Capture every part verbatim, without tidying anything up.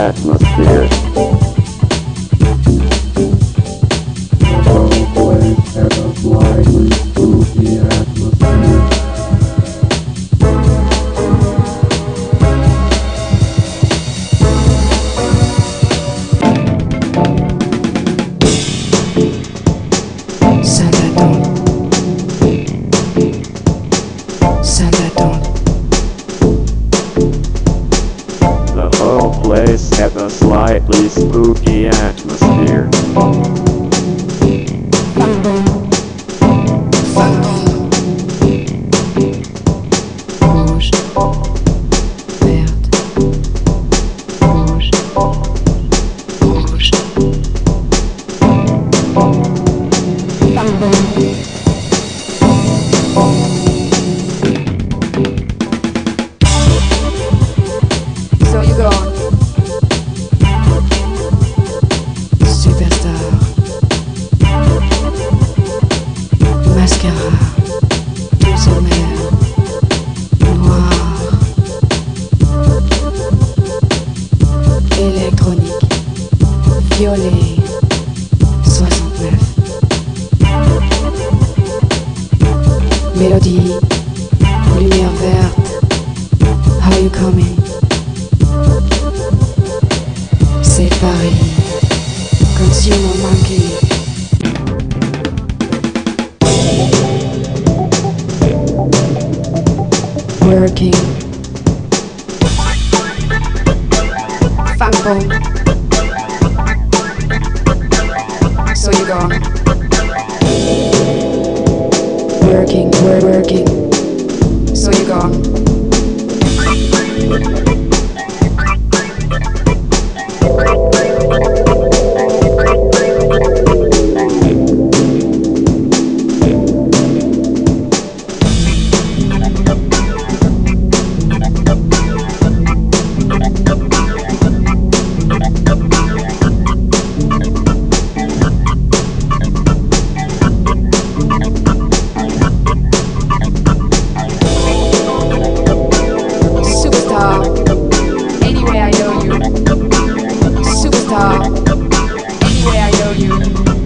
atmosphere. The whole place has a slightly spooky atmosphere. The whole place has a slightly spooky atmosphere. Rouge, verte, rouge, rouge. So you go on. Superstar. Mascara. Tout sommaire. Noir. Électronique. Violet. soixante-neuf. Mélodie. Lumière verte. How you coming? C'est Paris. Consumer Monkey. Working. Fangbone. So you go on. Working, we're working. So you go on. Anyway, I know you. Superstar. Anyway, I know you.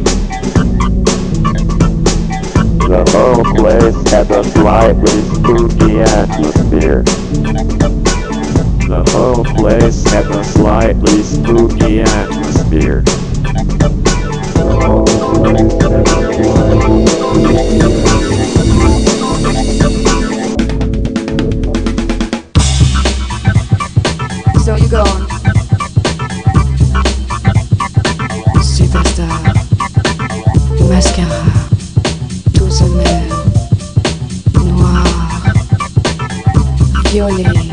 The whole place has a slightly spooky atmosphere. The whole place has a slightly spooky atmosphere. The whole place has a slightly spooky atmosphere. So you go on. Superstar. Mascara. Tout sommaire. Noir. Violet.